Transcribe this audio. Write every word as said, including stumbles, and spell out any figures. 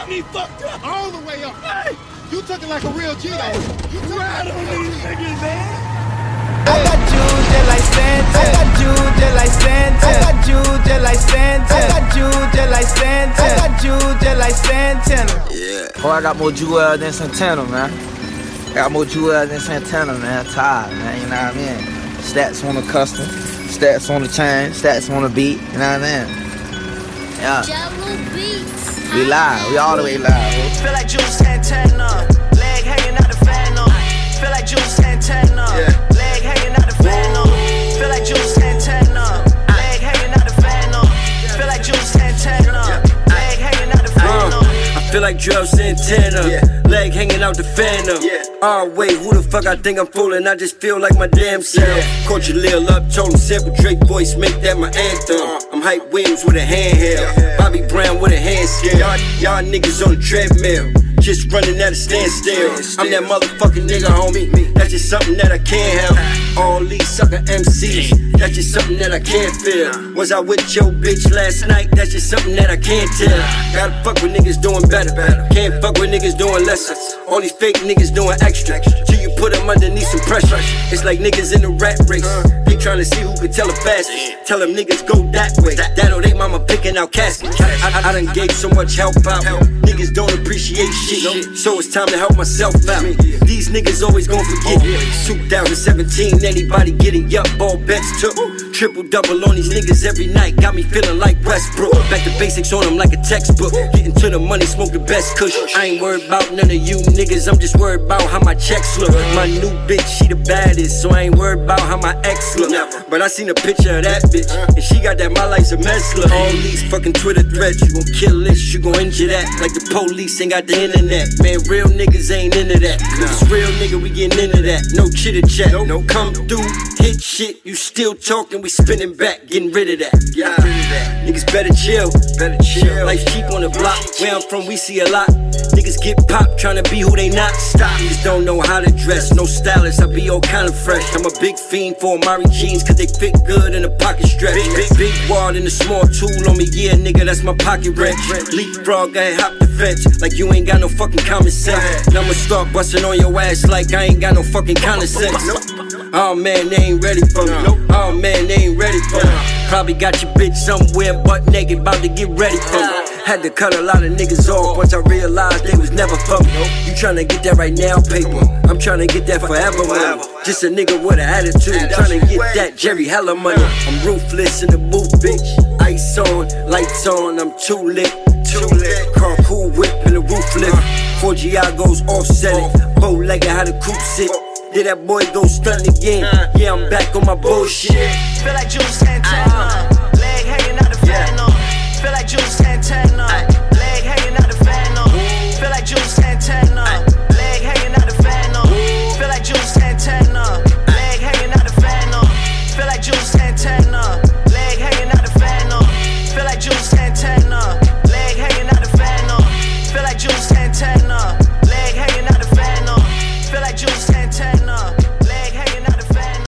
got me fucked up. All the way up. Hey. You took it like a real G, though. You took Ride on these niggas, man. I got you just like Santa. I got you just like Santa. I got you just like Santa. I got you just like Santa. I got you just like Santana. Yeah. Boy, I got more jewels than Santana, man. I got more jewels than Santana, man. Tired, man. You know what I mean? Stats on the custom, stats on the chain, stats on the beat. You know what I mean? Yeah. We live. We all the way live. Feel like Jules Santana. Leg hanging out the phantom. Feel like Jules Santana. Yeah. Leg hanging out the phantom. Feel like Jules Santana. Leg hanging out the phantom. Feel like Jules Santana. Leg hanging out the phantom. I feel like Jules Santana. Yeah. Leg hanging out the phantom. Yeah. Oh wait, who the fuck I think I'm fooling? I just feel like my damn self. Yeah. Caught your lil up, told him sample Drake voice, make that my anthem. Uh. I'm Hype Williams with a handheld. Yeah. Bobby Brown with a hand scale. Y'all, y'all niggas on the treadmill, just running at a standstill. I'm that motherfucking nigga, homie. That's just something that I can't help. All these sucker M Cs, that's just something that I can't feel. Was I with your bitch last night? That's just something that I can't tell. Gotta fuck with niggas doing better. Can't fuck with niggas doing lesser. All these fake niggas doing extra. Till you put them underneath some pressure. It's like niggas in the rat race. They tryna see who can tell it fastest. Tell them niggas go that way. That or they mama picking out caskets. I, I, I done gave so much help out. Niggas don't appreciate shit, so it's time to help myself out. These niggas always gon' forget. twenty seventeen, anybody getting up, all bets took. Triple double on these niggas every night, got me feeling like Westbrook. Back to basics on them like a textbook. Getting to the money, smoke the best kush. I ain't worried about none of you niggas, I'm just worried about how my checks look. My new bitch, she the baddest, so I ain't worried about how my ex look. But I seen a picture of that bitch, and she got that my life's a mess look. All these fucking Twitter threads, you gon' kill this, you gon' injure that. Like the police ain't got the internet. Man, real niggas ain't into that. Cause it's real nigga, we getting into that. No chitter chat, no come through, hit shit. You still talking, we spinning back, getting rid of that. Yeah, niggas better chill, better chill. Life cheap on the block, where I'm from, we see a lot. Niggas get popped, tryna be who they not. Stop, niggas don't know how to dress, no stylist, I be all kind of fresh. I'm a big fiend for Amari jeans, cause they fit good in the pocket stretch. Big, big, big wad and a small tool on me, yeah, nigga, that's my pocket wrench. Leapfrog, I hop the fence, like you ain't got no fucking common sense. And I'ma start busting on your ass like I ain't got no fucking common sense. Oh man, they ain't ready for me. Oh man, they ain't ready for me. Probably got your bitch somewhere butt naked, about to get ready for me. Had to cut a lot of niggas off once I realized they was never for me. You tryna get that right now, paper. I'm tryna get that forever money. Just a nigga with an attitude, tryna get that Jerry Heller money. I'm ruthless in the booth, bitch. Ice on, lights on, I'm too lit. Too lit. Car cool whip in the roof lift. Four Giagos offset it. Bow-legged how the coupe sit. Did that boy go stun again? Yeah, I'm back on my bullshit. Feel like Jules Santana. Leg hanging out the phantom. Feel like Jules Santana.